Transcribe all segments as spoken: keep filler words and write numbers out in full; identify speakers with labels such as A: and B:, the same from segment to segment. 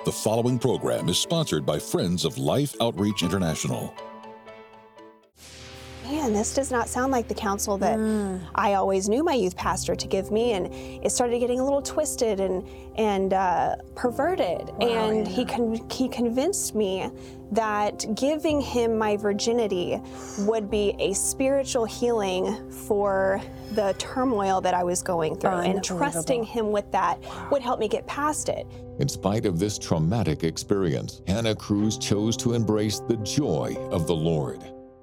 A: The following program is sponsored by Friends of Life Outreach International.
B: Man, this does not sound like the counsel that mm. I always knew my youth pastor to give me, and it started getting a little twisted and and uh, perverted. Wow, and yeah. he con- he convinced me that giving him my virginity would be a spiritual healing for the turmoil that I was going through, and trusting him with that wow. would help me get past it.
A: In spite of this traumatic experience, Hannah Cruz chose to embrace the joy of the Lord.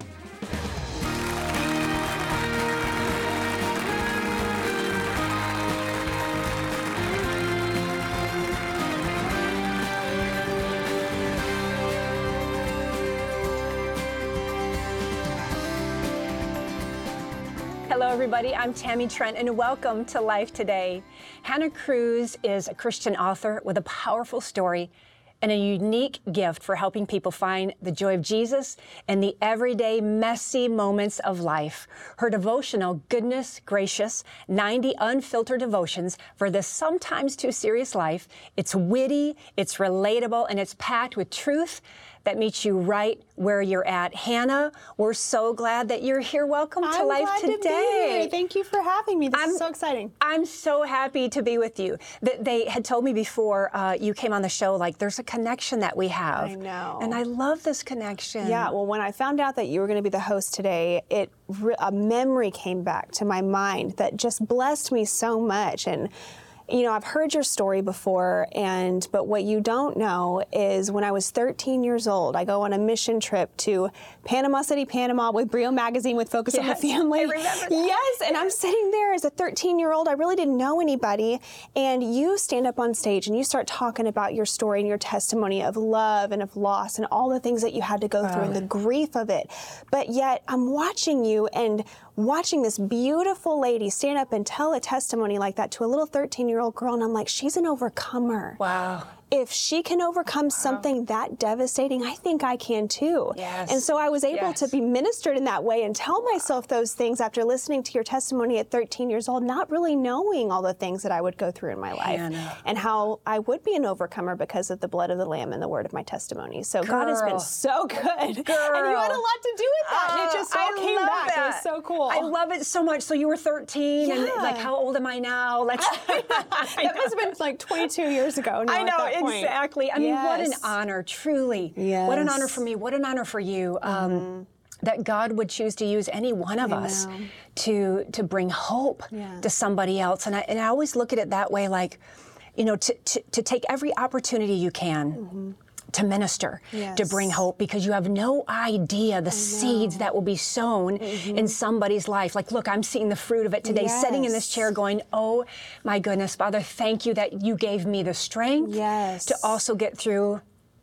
C: Hello, everybody. I'm Tammy Trent, and welcome to Life Today. Hannah Cruz is a Christian author with a powerful story and a unique gift for helping people find the joy of Jesus in the everyday, messy moments of life. Her devotional, Goodness Gracious, ninety Unfiltered Devotions for this sometimes too serious life. It's witty, it's relatable, and it's packed with truth that meets you right where you're at. Hannah, we're so glad that you're here. Welcome
B: I'm
C: to Life
B: glad
C: Today.
B: To be here. Thank you for having me. This
C: I'm,
B: is so exciting.
C: I'm so happy to be with you. They had told me before uh, you came on the show, like, there's a connection that we have.
B: I know.
C: And I love this connection.
B: Yeah, well, when I found out that you were going to be the host today, it a memory came back to my mind that just blessed me so much. And you know, I've heard your story before, and but what you don't know is when I was thirteen years old, I go on a mission trip to Panama City, Panama with Brio Magazine with Focus
C: yes,
B: on the Family.
C: I remember that.
B: Yes, and I'm sitting there as a thirteen-year-old. I really didn't know anybody, and you stand up on stage and you start talking about your story and your testimony of love and of loss and all the things that you had to go through
C: oh.
B: and the grief of it. But yet I'm watching you and watching this beautiful lady stand up and tell a testimony like that to a little thirteen-year-old girl, and I'm like, she's an overcomer.
C: Wow.
B: If she can overcome something that devastating, I think I can too.
C: Yes.
B: And so I was able
C: yes.
B: to be ministered in that way and tell myself those things after listening to your testimony at thirteen years old, not really knowing all the things that I would go through in my life.
C: Hannah.
B: And how I would be an overcomer because of the blood of the Lamb and the word of my testimony. So
C: Girl.
B: God has been so good.
C: Girl.
B: And you had a lot to do with that.
C: Uh,
B: and it just all
C: I
B: came
C: love
B: back.
C: That.
B: It was so cool.
C: I love it so much. So you were thirteen,
B: yeah.
C: and like, how old am I now? Let's.
B: That must have been like twenty-two years ago. Now
C: I know,
B: at that point.
C: exactly. I mean,
B: yes.
C: what an honor, truly.
B: Yes.
C: What an honor for me. What an honor for you. Um, mm-hmm. That God would choose to use any one of
B: I
C: us
B: know.
C: to to bring hope
B: yeah.
C: to somebody else. And I, and I always look at it that way, like, you know, to, to, to take every opportunity you can mm-hmm. to minister,
B: yes.
C: to bring hope, because you have no idea the seeds that will be sown mm-hmm. in somebody's life. Like, look, I'm seeing the fruit of it today,
B: yes.
C: sitting in this chair going, oh my goodness, Father, thank you that you gave me the strength
B: yes.
C: to also get through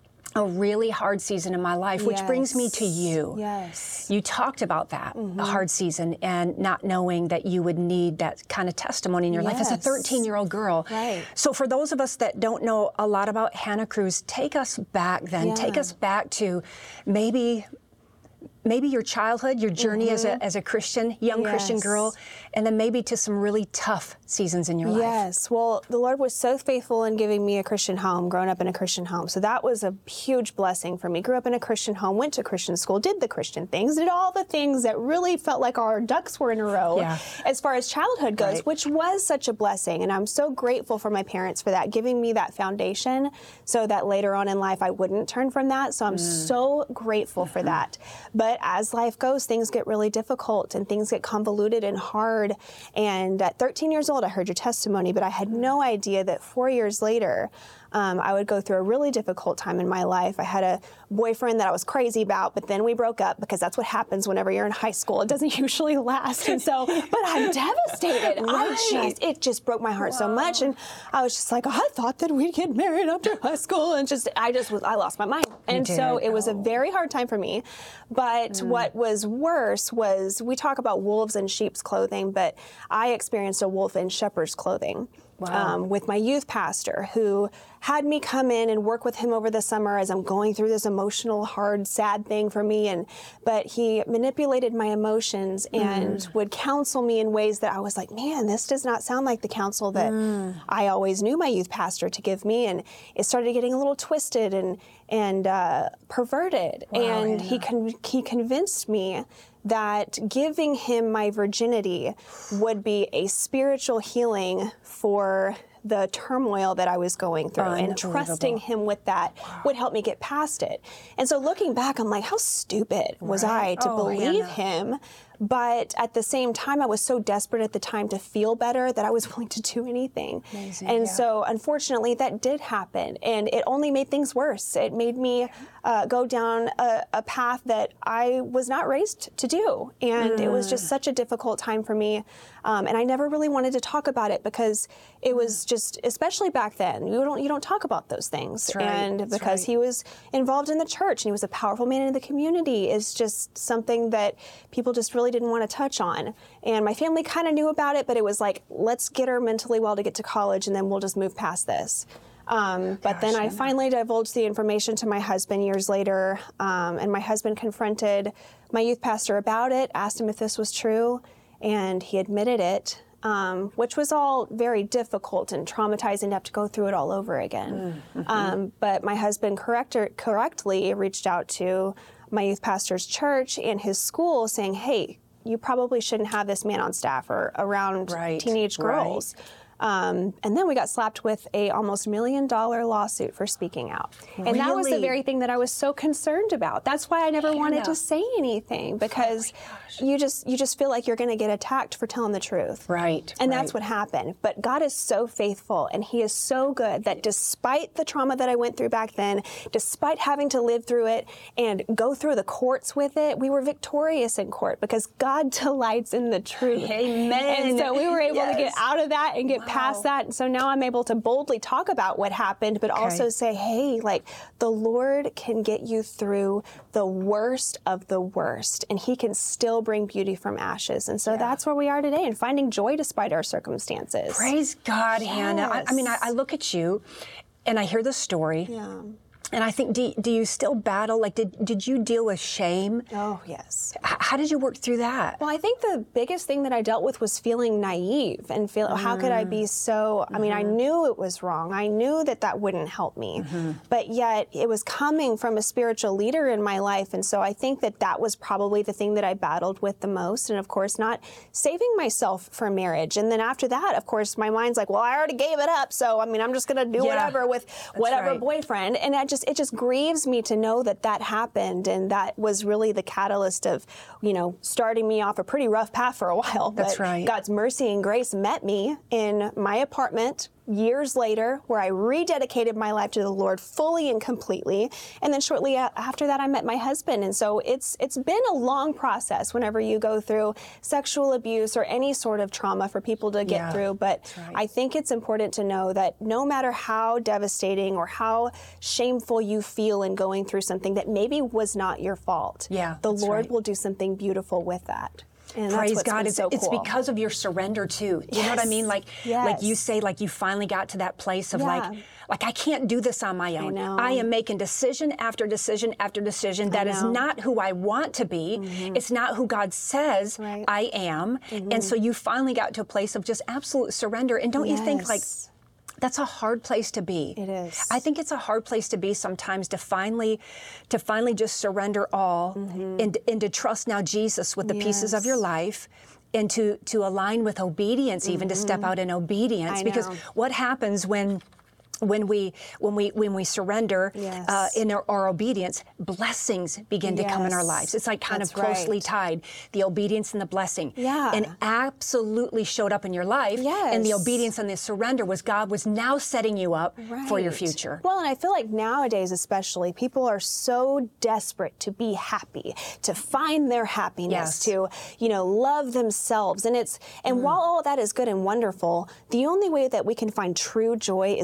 C: a really hard season in my life, which
B: yes.
C: brings me to you.
B: Yes.
C: You talked about that,
B: mm-hmm.
C: a hard season, and not knowing that you would need that kind of testimony in your
B: yes.
C: life as a thirteen-year-old girl.
B: Right.
C: So for those of us that don't know a lot about Hannah Cruz, take us back then.
B: Yeah.
C: Take us back to maybe maybe your childhood, your journey mm-hmm. as a as a Christian, young
B: yes.
C: Christian girl, and then maybe to some really tough seasons in your life.
B: Yes. Well, the Lord was so faithful in giving me a Christian home, growing up in a Christian home. So that was a huge blessing for me. Grew up in a Christian home, went to Christian school, did the Christian things, did all the things that really felt like our ducks were in a row
C: yeah.
B: as far as childhood goes,
C: right.
B: which was such a blessing. And I'm so grateful for my parents for that, giving me that foundation so that later on in life I wouldn't turn from that. So I'm mm. so grateful mm-hmm. for that. But as life goes, things get really difficult and things get convoluted and hard. And at thirteen years old, I heard your testimony, but I had no idea that four years later, um, I would go through a really difficult time in my life. I had a boyfriend that I was crazy about, but then we broke up because that's what happens whenever you're in high school. It doesn't usually last. And so, but I'm devastated.
C: Right.
B: I just, it just broke my heart
C: Wow.
B: so much. And I was just like, oh, I thought that we'd get married after high school. And just, I just was, I lost my mind. And
C: did.
B: so it was a
C: Oh.
B: very hard time for me. But
C: Mm.
B: what was worse was, we talk about wolves in sheep's clothing, but I experienced a wolf in shepherd's clothing.
C: Wow.
B: um, with my youth pastor, who had me come in and work with him over the summer as I'm going through this emotional, hard, sad thing for me. And but he manipulated my emotions and mm. would counsel me in ways that I was like, man, this does not sound like the counsel that mm. I always knew my youth pastor to give me. And it started getting a little twisted and and uh, perverted.
C: Wow,
B: and
C: yeah.
B: he con- he convinced me that giving him my virginity would be a spiritual healing for the turmoil that I was going through, and trusting him with that wow. would help me get past it. And so looking back, I'm like, how stupid was
C: right.
B: I to
C: oh,
B: believe
C: Hannah.
B: him? But at the same time, I was so desperate at the time to feel better that I was willing to do anything.
C: Amazing,
B: and
C: yeah.
B: so unfortunately, that did happen. And it only made things worse. It made me uh, go down a, a path that I was not raised to do. And mm. it was just such a difficult time for me. Um, and I never really wanted to talk about it because it was just, especially back then, you don't you don't talk about those things.
C: That's right.
B: And
C: That's
B: because
C: right.
B: he was involved in the church and he was a powerful man in the community, is just something that people just really didn't want to touch on. And my family kind of knew about it, but it was like, let's get her mentally well to get to college and then we'll just move past this. Um, but
C: Gosh,
B: then I
C: yeah.
B: finally divulged the information to my husband years later, um, and my husband confronted my youth pastor about it, asked him if this was true, and he admitted it, um, which was all very difficult and traumatizing to have to go through it all over again. Mm-hmm. Um, but my husband correct- correctly reached out to my youth pastor's church and his school saying, hey, you probably shouldn't have this man on staff or around
C: right.
B: teenage girls.
C: Right.
B: Um, and then we got slapped with a almost million dollar lawsuit for speaking out. And
C: really?
B: that was the very thing that I was so concerned about. That's why I never
C: Hannah.
B: wanted to say anything, because
C: oh
B: you just you just feel like you're going to get attacked for telling the truth.
C: Right.
B: And
C: right.
B: that's what happened. But God is so faithful, and he is so good that despite the trauma that I went through back then, despite having to live through it and go through the courts with it, we were victorious in court because God delights in the truth.
C: Amen.
B: And so we were able
C: yes.
B: to get out of that and get
C: wow.
B: past that. And so now I'm able to boldly talk about what happened, but
C: okay.
B: also say, hey, like, the Lord can get you through the worst of the worst, and he can still bring beauty from ashes. And so yeah. that's where we are today, and finding joy despite our circumstances.
C: Praise God,
B: yes.
C: Hannah. I, I mean, I, I look at you and I hear the story.
B: Yeah.
C: And I think, do, do you still battle? Like, did, did you deal with shame?
B: Oh, yes.
C: H- how did you work through that?
B: Well, I think the biggest thing that I dealt with was feeling naive and feel, mm. how could I be so, I mean, mm-hmm. I knew it was wrong. I knew that that wouldn't help me. Mm-hmm. But yet it was coming from a spiritual leader in my life. And so I think that that was probably the thing that I battled with the most. And of course, not saving myself for marriage. And then after that, of course, my mind's like, well, I already gave it up. So, I mean, I'm just going to do
C: yeah.
B: whatever with
C: That's
B: whatever
C: right.
B: boyfriend. And I just, it just grieves me to know that that happened, and that was really the catalyst of, you know, starting me off a pretty rough path for a while.
C: That's
B: but
C: right.
B: God's mercy and grace met me in my apartment years later, where I rededicated my life to the Lord fully and completely. And then shortly after that, I met my husband. And so it's it's been a long process whenever you go through sexual abuse or any sort of trauma for people to get
C: yeah,
B: through. But
C: right.
B: I think it's important to know that no matter how devastating or how shameful you feel in going through something that maybe was not your fault,
C: yeah,
B: the Lord
C: right.
B: will do something beautiful with that. And
C: Praise
B: that's
C: God. It's,
B: so
C: it's
B: cool.
C: because of your surrender too. You
B: yes.
C: know what I mean? Like,
B: yes.
C: like you say, like you finally got to that place of
B: yeah.
C: like, like I can't do this on my own.
B: I know.
C: I am making decision after decision after decision. That is not who I want to be. Mm-hmm. It's not who God says
B: right.
C: I am. Mm-hmm. And so you finally got to a place of just absolute surrender. And don't
B: yes.
C: you think like, that's a hard place to be.
B: It is.
C: I think it's a hard place to be sometimes, to finally, to finally just surrender all mm-hmm. and, and to trust now Jesus with the
B: yes.
C: pieces of your life, and to to align with obedience, mm-hmm. even to step out in obedience.
B: I
C: because
B: know.
C: what happens when when we when we when we surrender
B: yes.
C: uh, in our, our obedience, blessings begin to
B: yes.
C: come in our lives. It's like kind
B: That's
C: of closely
B: right.
C: tied, the obedience and the blessing.
B: Yeah.
C: And absolutely showed up in your life.
B: Yes.
C: And the obedience and the surrender was God was now setting you up
B: right.
C: for your future.
B: Well, and I feel like nowadays especially, people are so desperate to be happy, to find their happiness,
C: Yes.
B: to, you know, love themselves. And it's and mm. while all that is good and wonderful, the only way that we can find true joy is to walk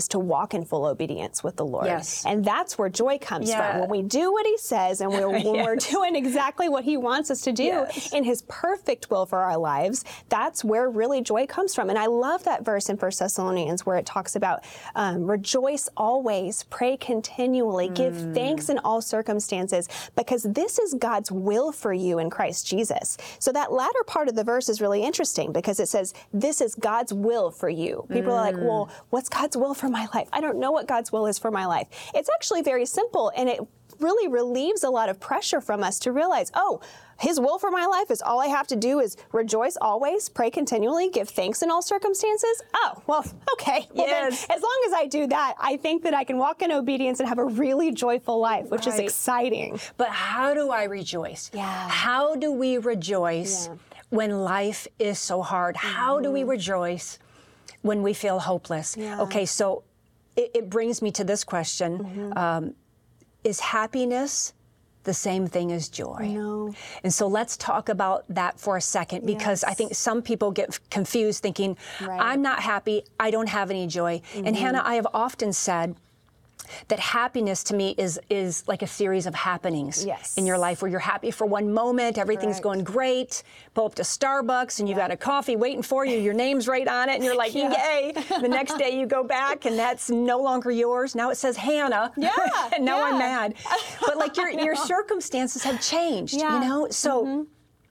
B: walk in full obedience with the Lord.
C: Yes.
B: And that's where joy comes
C: Yeah.
B: from. When we do what he says and we're, when
C: Yes.
B: we're doing exactly what he wants us to do
C: Yes.
B: in his perfect will for our lives, that's where really joy comes from. And I love that verse in First Thessalonians where it talks about um, rejoice always, pray continually, mm. give thanks in all circumstances, because this is God's will for you in Christ Jesus. So that latter part of the verse is really interesting because it says, this is God's will for you. People mm. are like, well, what's God's will for my life? I don't know what God's will is for my life. It's actually very simple, and it really relieves a lot of pressure from us to realize, oh, his will for my life is all I have to do is rejoice always, pray continually, give thanks in all circumstances. Oh, well, okay. Well,
C: yes.
B: then, as long as I do that, I think that I can walk in obedience and have a really joyful life, which
C: right.
B: is exciting.
C: But how do I rejoice?
B: Yeah.
C: How do we rejoice yeah. when life is so hard? Mm-hmm. How do we rejoice when we feel hopeless?
B: Yeah.
C: Okay, so it, it brings me to this question.
B: Mm-hmm.
C: Um, is happiness the same thing as joy?
B: No.
C: And so let's talk about that for a second, because
B: yes.
C: I think some people get confused thinking,
B: right.
C: I'm not happy, I don't have any joy. Mm-hmm. And Hannah, I have often said that happiness to me is is like a series of happenings
B: yes.
C: in your life where you're happy for one moment, everything's
B: Correct.
C: going great, pull up to Starbucks and you've yeah. got a coffee waiting for you, your name's right on it, and you're like, yeah. yay. The next day you go back and that's no longer yours. Now it says Hannah.
B: Yeah.
C: And now
B: yeah.
C: I'm mad. But like your, your circumstances have changed,
B: yeah.
C: you know? So. Mm-hmm.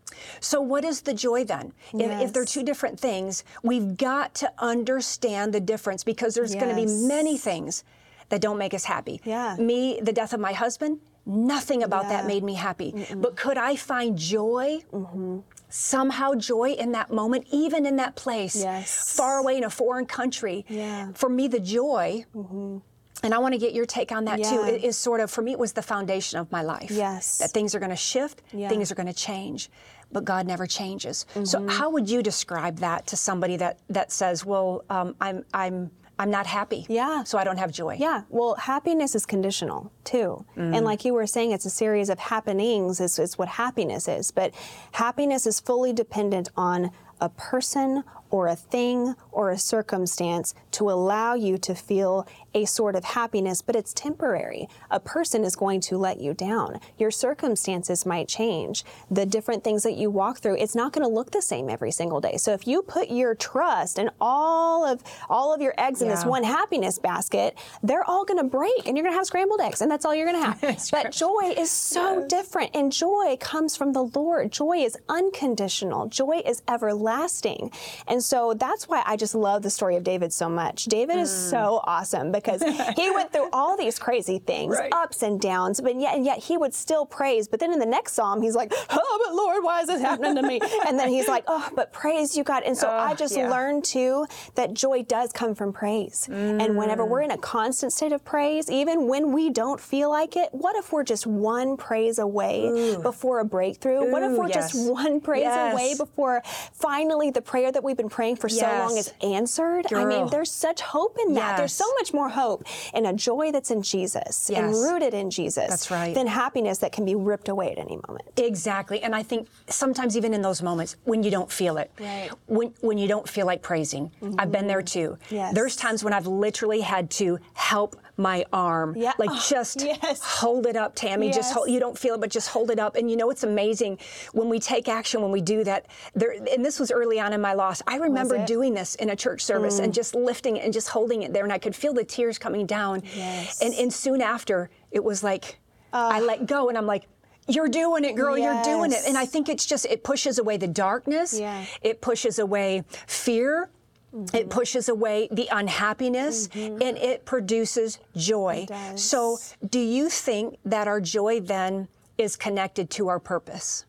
C: So what is the joy then?
B: Yes.
C: If, if they're two different things, we've got to understand the difference, because there's
B: yes.
C: going to be many things that don't make us happy.
B: Yeah.
C: Me, the death of my husband, nothing about
B: yeah.
C: that made me happy.
B: Mm-mm.
C: But could I find joy?
B: Mm-hmm.
C: Somehow joy in that moment, even in that place,
B: yes.
C: far away in a foreign country.
B: Yeah.
C: For me, the joy, mm-hmm. and I want to get your take on that
B: yeah.
C: too, it is sort of, for me, it was the foundation of my life.
B: Yes.
C: That things are going to shift,
B: yeah.
C: things are going to change, but God never changes.
B: Mm-hmm.
C: So how would you describe that to somebody that, that says, well, um, I'm, I'm, I'm not happy,
B: yeah.
C: so I don't have joy?
B: Yeah, well, happiness is conditional, too. Mm. And like you were saying, it's a series of happenings is, is what happiness is. But happiness is fully dependent on a person or a thing or a circumstance to allow you to feel a sort of happiness, but it's temporary. A person is going to let you down. Your circumstances might change. The different things that you walk through, it's not going to look the same every single day. So if you put your trust and all of all of your eggs in
C: yeah.
B: this one happiness basket, they're all going to break and you're going to have scrambled eggs, and that's all you're going to have. But joy is so yes. different, and joy comes from the Lord. Joy is unconditional. Joy is everlasting. And so that's why I just love the story of David so much. David mm. is so awesome because he went through all these crazy things,
C: right.
B: ups and downs, but yet, and yet he would still praise. But then in the next psalm, he's like, oh, but Lord, why is this happening to me? And then he's like, oh, but praise you, God. And so uh, I just yeah. learned too that joy does come from praise. Mm. And whenever we're in a constant state of praise, even when we don't feel like it, what if we're just one praise away Ooh. before a breakthrough? Ooh, what if we're yes. just one praise yes. away before finally the prayer that we've been praying for
C: yes.
B: so long is answered?
C: Girl.
B: I mean, there's such hope in that.
C: Yes.
B: There's so much more hope in a joy that's in Jesus
C: yes.
B: and rooted in Jesus
C: that's right.
B: than happiness that can be ripped away at any moment.
C: Exactly. And I think sometimes even in those moments when you don't feel it,
B: right.
C: when when you don't feel like praising, mm-hmm. I've been there too.
B: Yes.
C: There's times when I've literally had to help my arm,
B: yeah.
C: like
B: oh,
C: just
B: yes.
C: hold it up, Tammy.
B: Yes.
C: Just hold, you don't feel it, but just hold it up. And you know, it's amazing when we take action, when we do that. There, and this was early on in my loss. I remember doing this in a church service mm. and just lifting it and just holding it there, and I could feel the tears coming down.
B: Yes.
C: And, and soon after, it was like
B: uh,
C: I let go, and I'm like, you're doing it, girl,
B: yes.
C: you're doing it. And I think it's just, it pushes away the darkness.
B: Yeah.
C: It pushes away fear. Mm-hmm. It pushes away the unhappiness, mm-hmm. and it produces joy.
B: It does.
C: So do you think that our joy then is connected to our purpose?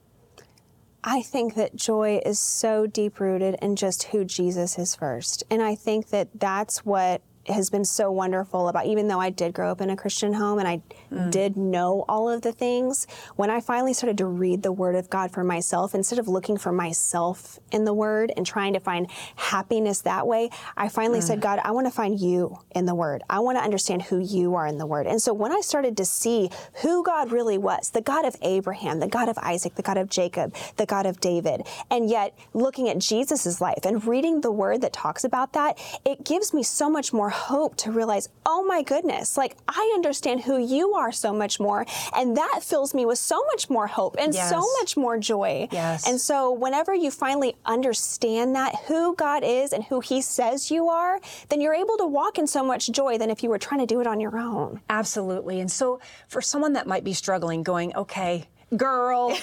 B: I think that joy is so deep-rooted in just who Jesus is first. And I think that that's what has been so wonderful about, even though I did grow up in a Christian home and I mm. did know all of the things, when I finally started to read the Word of God for myself, instead of looking for myself in the Word and trying to find happiness that way, I finally mm. said, God, I want to find you in the Word. I want to understand who you are in the Word. And so when I started to see who God really was, the God of Abraham, the God of Isaac, the God of Jacob, the God of David, and yet looking at Jesus's life and reading the Word that talks about that, it gives me so much more hope to realize, oh my goodness, like I understand who you are so much more. And that fills me with so much more hope and
C: Yes.
B: so much more joy.
C: Yes.
B: And so whenever you finally understand that, who God is and who he says you are, then you're able to walk in so much joy than if you were trying to do it on your own.
C: Absolutely. And so for someone that might be struggling, going, okay, girl,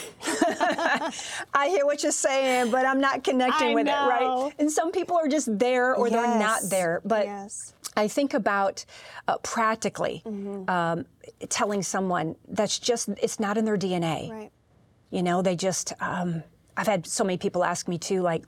C: I hear what you're saying, but I'm not connecting
B: I
C: with
B: know.
C: it, right? And some people are just there or they're not
B: Yes.
C: there. But
B: Yes.
C: I think about uh, practically
B: Mm-hmm.
C: um, telling someone that's just, it's not in their D N A.
B: Right.
C: You know, they just, um, I've had so many people ask me too, like,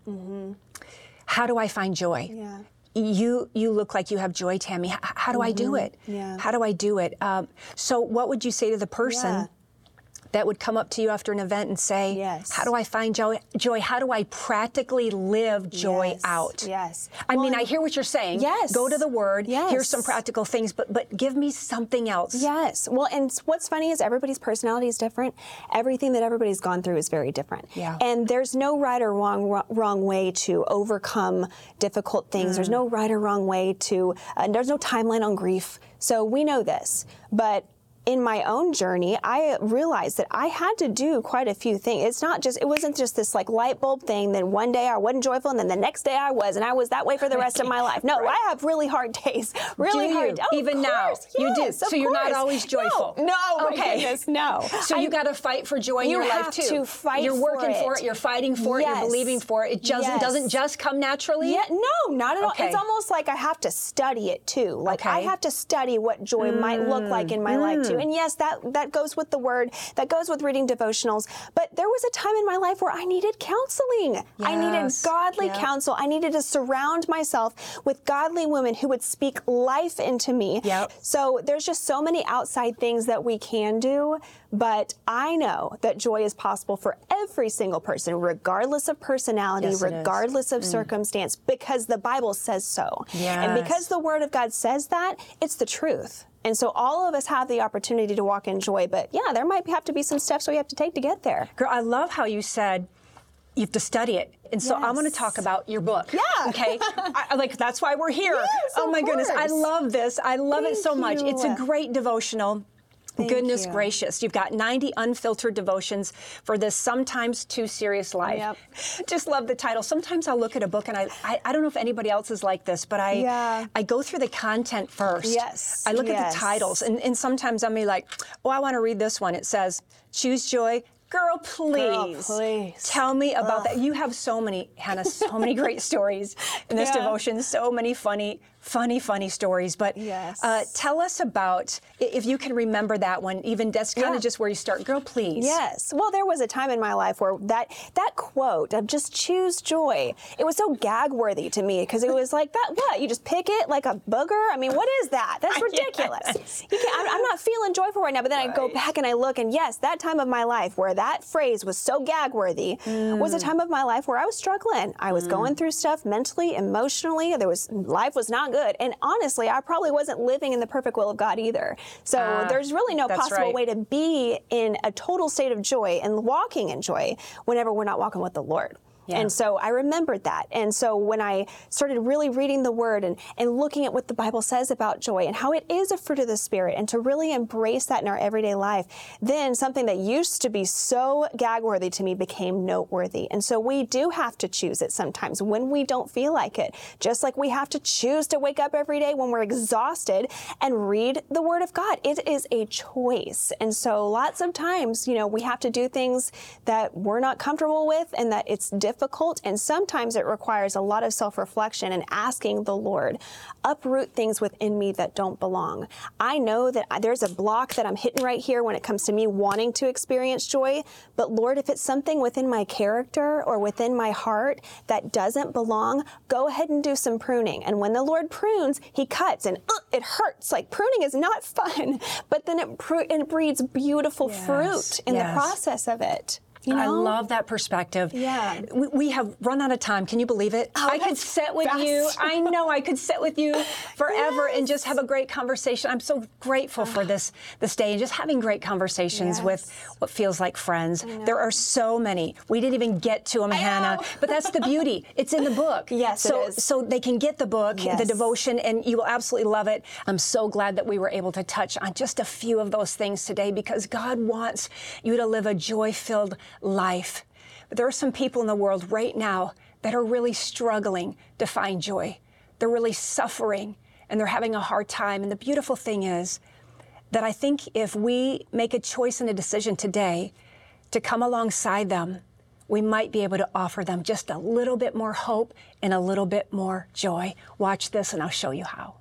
C: how do I find joy?
B: Yeah.
C: You you look like you have joy, Tammy. H- how do I do it?
B: Yeah.
C: How do I do it? Um, so what would you say to the person
B: Yeah.
C: that would come up to you after an event and say,
B: Yes.
C: how do I find joy? Joy, how do I practically live joy
B: Yes.
C: out?
B: Yes.
C: I
B: Well,
C: mean,
B: and-
C: I hear what you're saying.
B: Yes.
C: Go to the Word.
B: Yes.
C: Here's some practical things, but but give me something else.
B: Yes. Well, and what's funny is everybody's personality is different. Everything that everybody's gone through is very different.
C: Yeah.
B: And there's no right or wrong wrong, wrong way to overcome difficult things.
C: Mm.
B: There's no right or wrong way to. Uh, there's no timeline on grief. So we know this, but. In my own journey, I realized that I had to do quite a few things. It's not just, it wasn't just this like light bulb thing. Then one day I wasn't joyful, and then the next day I was, and I was that way for the rest of my life. No, I have really hard days. Really
C: Do you?
B: hard. Oh,
C: Even
B: of
C: now?
B: course,
C: You do?
B: yes, of
C: So you're not
B: course.
C: always joyful?
B: No, no, my
C: Okay.
B: goodness, no.
C: So you
B: I-
C: got to fight for joy in
B: You
C: your life
B: have
C: too.
B: to fight
C: You're
B: for
C: working for
B: it.
C: it. You're fighting for it.
B: Yes.
C: You're believing for it. It doesn't
B: Yes.
C: doesn't just come naturally.
B: Yeah, no, not at all.
C: Okay.
B: It's almost like I have to study it too. Like I
C: Okay.
B: have to study what joy might look like in my life too. And yes, that that goes with the Word. That goes with reading devotionals. But there was a time in my life where I needed counseling. I needed
C: Yes.
B: godly
C: Yep.
B: counsel. I needed to surround myself with godly women who would speak life into me.
C: Yep.
B: So there's just so many outside things that we can do. But I know that joy is possible for every single person, regardless of personality,
C: Yes, it is.
B: regardless of circumstance, because the Bible says so. And
C: Yes.
B: because the Word of God says that, it's the truth. And so all of us have the opportunity to walk in joy. But yeah, there might have to be some steps we have to take to get there.
C: Girl, I love how you said you have to study it. And so I want to
B: Yes.
C: talk about your book.
B: Yeah.
C: Okay. I, I- like that's why we're here.
B: Yes,
C: oh
B: of
C: my goodness. I
B: course.
C: love this. I love it
B: Thank
C: so much. It's a
B: you.
C: great devotional.
B: Thank
C: Goodness
B: you.
C: gracious. You've got ninety unfiltered devotions for this sometimes too serious life.
B: Yep.
C: Just love the title. Sometimes I'll look at a book and I, I, I don't know if anybody else is like this, but I
B: Yeah.
C: I go through the content first.
B: Yes,
C: I look at
B: yes.
C: the titles and, and sometimes I'm like, oh, I want to read this one. It says, choose joy. Girl, please,
B: please.
C: tell me about that. You have so many, Hannah, so many great stories in this
B: Yeah.
C: devotion, so many funny, funny, funny stories. But
B: Yes.
C: uh, tell us about, i- if you can remember that one, even that's kind of
B: Yeah.
C: just where you start. Girl, please.
B: Yes. Well, there was a time in my life where that that quote of just choose joy, it was so gag worthy to me because it was like, that what? You just pick it like a booger? I mean, what is that? That's ridiculous.
C: Yes.
B: You can't, I'm, I'm not feeling joyful right now, but then I go
C: Right.
B: back and I look, and yes, that time of my life where that phrase was so gag worthy was a time of my life where I was struggling. I was going through stuff mentally, emotionally. There was life was not good. And honestly, I probably wasn't living in the perfect will of God either. So
C: Ah,
B: there's really no
C: that's
B: possible
C: right.
B: way to be in a total state of joy and walking in joy whenever we're not walking with the Lord.
C: Yeah.
B: And so I remembered that. And so when I started really reading the Word and, and looking at what the Bible says about joy and how it is a fruit of the Spirit, and to really embrace that in our everyday life, then something that used to be so gag-worthy to me became noteworthy. And so we do have to choose it sometimes when we don't feel like it. Just like we have to choose to wake up every day when we're exhausted and read the Word of God. It is a choice. And so lots of times, you know, we have to do things that we're not comfortable with and that it's difficult. difficult, and sometimes it requires a lot of self-reflection and asking the Lord, uproot things within me that don't belong. I know that there's a block that I'm hitting right here when it comes to me wanting to experience joy, but Lord, if it's something within my character or within my heart that doesn't belong, go ahead and do some pruning. And when the Lord prunes, He cuts, and uh, it hurts. Like, pruning is not fun, but then it, pr- it breeds beautiful
C: Yes,
B: fruit in
C: yes.
B: the process of it. You know?
C: I love that perspective.
B: Yeah.
C: We, we have run out of time. Can you believe it?
B: Oh,
C: I could
B: that's
C: sit with
B: fast.
C: you. I know I could sit with you forever
B: Yes.
C: and just have a great conversation. I'm so grateful for this this day and just having great conversations
B: Yes.
C: with what feels like friends. There are so many. We didn't even get to them, Hannah. But that's the beauty. It's in the book.
B: Yes,
C: so,
B: it is.
C: So they can get the book,
B: Yes.
C: the devotion, and you will absolutely love it. I'm so glad that we were able to touch on just a few of those things today because God wants you to live a joy-filled life. But there are some people in the world right now that are really struggling to find joy. They're really suffering and they're having a hard time. And the beautiful thing is that I think if we make a choice and a decision today to come alongside them, we might be able to offer them just a little bit more hope and a little bit more joy. Watch this and I'll show you how.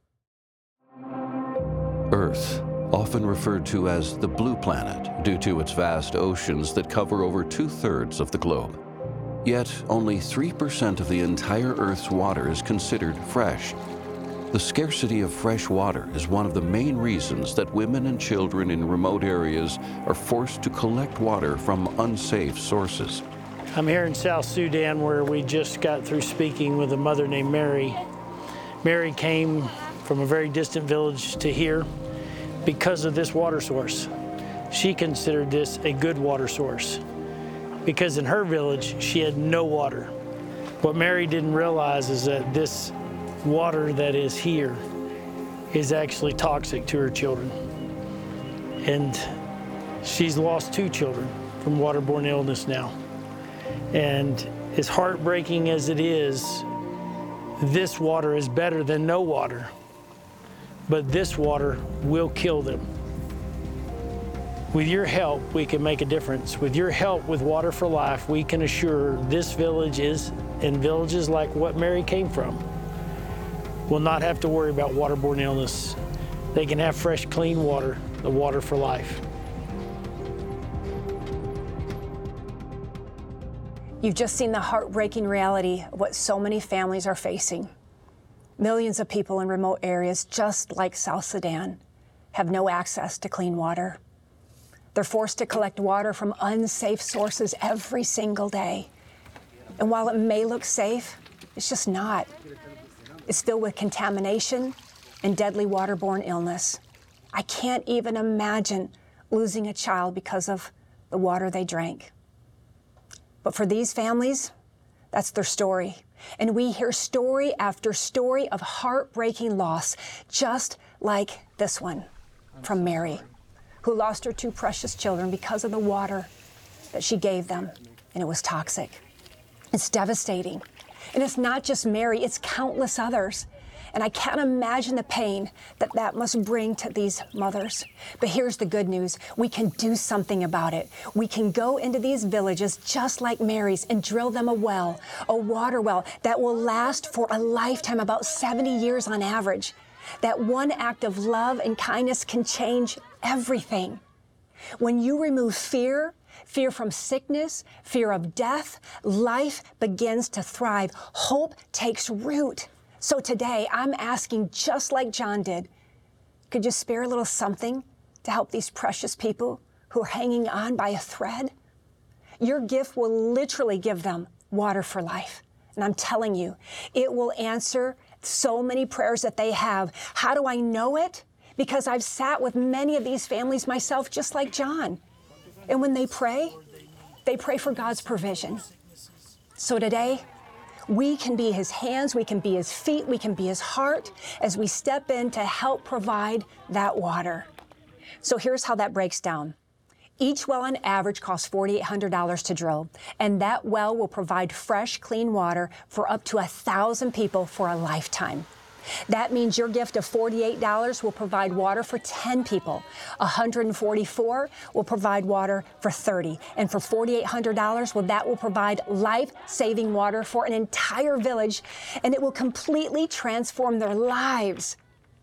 D: Earth, often referred to as the blue planet due to its vast oceans that cover over two-thirds of the globe. Yet, only three percent of the entire Earth's water is considered fresh. The scarcity of fresh water is one of the main reasons that women and children in remote areas are forced to collect water from unsafe sources.
E: I'm here in South Sudan where we just got through speaking with a mother named Mary. Mary came from a very distant village to here because of this water source. She considered this a good water source because in her village she had no water. What Mary didn't realize is that this water that is here is actually toxic to her children. And she's lost two children from waterborne illness now. And as heartbreaking as it is, this water is better than no water, but this water will kill them. With your help, we can make a difference. With your help with Water for Life, we can assure this village is, and villages like what Mary came from, will not have to worry about waterborne illness. They can have fresh, clean water, the Water for Life.
C: You've just seen the heartbreaking reality of what so many families are facing. Millions of people in remote areas, just like South Sudan, have no access to clean water. They're forced to collect water from unsafe sources every single day. And while it may look safe, it's just not. It's filled with contamination and deadly waterborne illness. I can't even imagine losing a child because of the water they drank. But for these families, that's their story. And we hear story after story of heartbreaking loss, just like this one from Mary, who lost her two precious children because of the water that she gave them, and it was toxic. It's devastating. And it's not just Mary, it's countless others. And I can't imagine the pain that that must bring to these mothers. But here's the good news. We can do something about it. We can go into these villages just like Mary's and drill them a well, a water well that will last for a lifetime, about seventy years on average. That one act of love and kindness can change everything. When you remove fear, fear from sickness, fear of death, life begins to thrive. Hope takes root. So today, I'm asking, just like John did, could you spare a little something to help these precious people who are hanging on by a thread? Your gift will literally give them water for life. And I'm telling you, it will answer so many prayers that they have. How do I know it? Because I've sat with many of these families myself, just like John. And when they pray, they pray for God's provision. So today, we can be his hands, we can be his feet, we can be his heart as we step in to help provide that water. So here's how that breaks down. Each well on average costs four thousand eight hundred dollars to drill, and that well will provide fresh, clean water for up to a thousand people for a lifetime. That means your gift of forty-eight dollars will provide water for ten people. one hundred forty-four dollars will provide water for thirty. And for four thousand eight hundred dollars, well, that will provide life-saving water for an entire village, and it will completely transform their lives.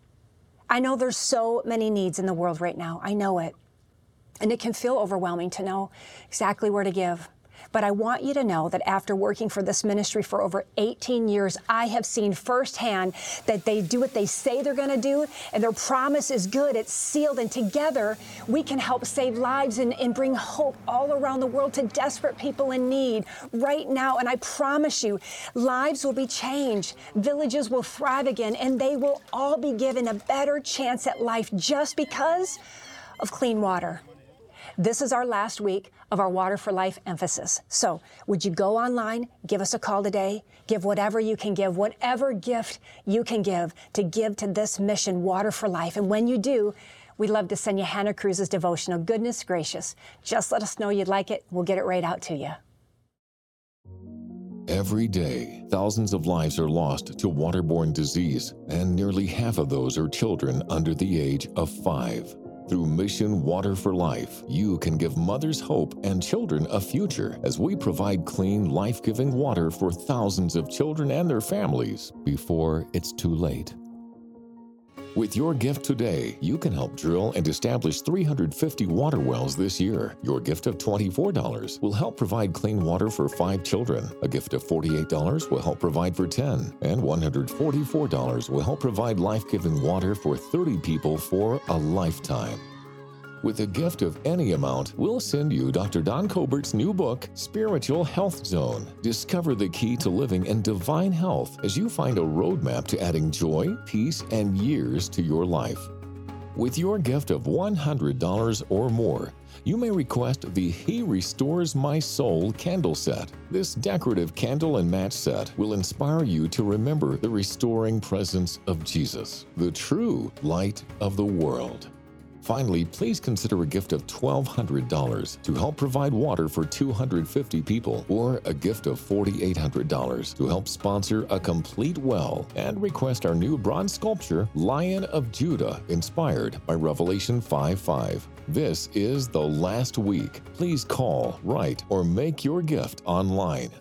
C: I know there's so many needs in the world right now. I know it. And it can feel overwhelming to know exactly where to give. But I want you to know that after working for this ministry for over eighteen years, I have seen firsthand that they do what they say they're going to do, and their promise is good. It's sealed, and together we can help save lives and, and bring hope all around the world to desperate people in need right now. And I promise you, lives will be changed, villages will thrive again, and they will all be given a better chance at life just because of clean water. This is our last week of our Water for Life emphasis. So would you go online, give us a call today, give whatever you can give, whatever gift you can give to give to this mission, Water for Life. And when you do, we'd love to send you Hannah Cruz's devotional. Goodness gracious, just let us know you'd like it. We'll get it right out to you.
A: Every day, thousands of lives are lost to waterborne disease, and nearly half of those are children under the age of five. Through Mission Water for Life, you can give mothers hope and children a future as we provide clean, life-giving water for thousands of children and their families before it's too late. With your gift today, you can help drill and establish three hundred fifty water wells this year. Your gift of twenty-four dollars will help provide clean water for five children. A gift of forty-eight dollars will help provide for ten. And one hundred forty-four dollars will help provide life-giving water for thirty people for a lifetime. With a gift of any amount, we'll send you Doctor Don Colbert's new book, Spiritual Health Zone. Discover the key to living in divine health as you find a roadmap to adding joy, peace, and years to your life. With your gift of one hundred dollars or more, you may request the He Restores My Soul candle set. This decorative candle and match set will inspire you to remember the restoring presence of Jesus, the true light of the world. Finally, please consider a gift of twelve hundred dollars to help provide water for two hundred fifty people, or a gift of four thousand eight hundred dollars to help sponsor a complete well, and request our new bronze sculpture, Lion of Judah, inspired by Revelation five five. This is the last week. Please call, write, or make your gift online.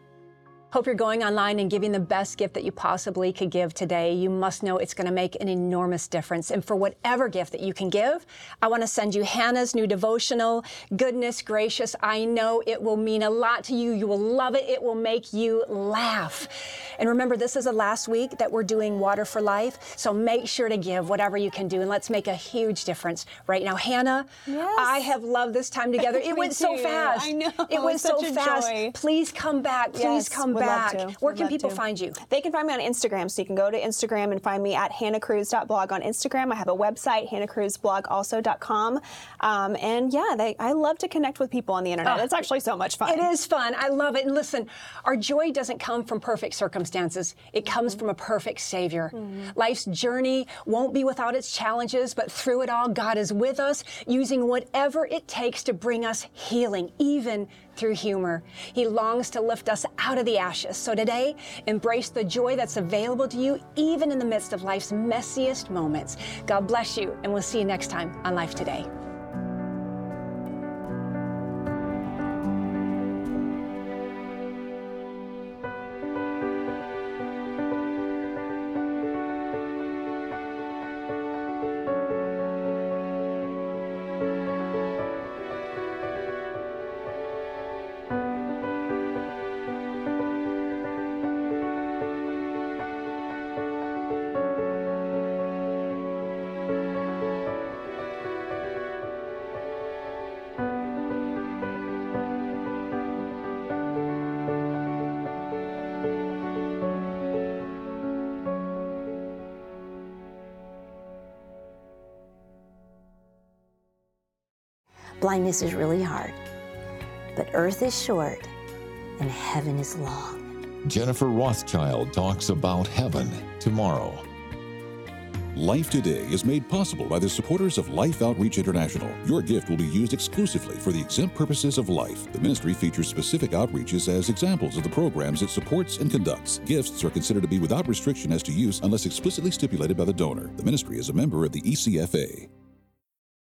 C: Hope you're going online and giving the best gift that you possibly could give today. You must know it's going to make an enormous difference. And for whatever gift that you can give, I want to send you Hannah's new devotional, Goodness Gracious. I know it will mean a lot to you. You will love it. It will make you laugh. And remember, this is the last week that we're doing Water for Life. So make sure to give whatever you can do, and let's make a huge difference right now. Hannah,
B: yes.
C: I have loved this time together. It went so
B: too.
C: fast.
B: I know.
C: It went so
B: Such a
C: fast.
B: joy.
C: Please come back. Please
B: Yes,
C: come
B: would love
C: back.
B: to.
C: Where
B: Would
C: can
B: love
C: people
B: to.
C: find you?
B: They can find me on Instagram, so you can go to Instagram and find me at hannah cruz dot blog on Instagram. I have a website, hannah cruz blog also dot com. Um, and yeah, they, I love to connect with people on the internet.
C: Oh,
B: it's actually so much fun.
C: It is fun. I love it. And listen, our joy doesn't come from perfect circumstances. It comes mm-hmm. from a perfect Savior. Mm-hmm. Life's journey won't be without its challenges, but through it all, God is with us, using whatever it takes to bring us healing, even through humor. He longs to lift us out of the ashes. So today, embrace the joy that's available to you, even in the midst of life's messiest moments. God bless you, and we'll see you next time on Life Today.
F: Blindness is really hard, but earth is short and heaven is long.
A: Jennifer Rothschild talks about heaven tomorrow.
G: Life Today is made possible by the supporters of Life Outreach International. Your gift will be used exclusively for the exempt purposes of life. The ministry features specific outreaches as examples of the programs it supports and conducts. Gifts are considered to be without restriction as to use unless explicitly stipulated by the donor. The ministry is a member of the E C F A.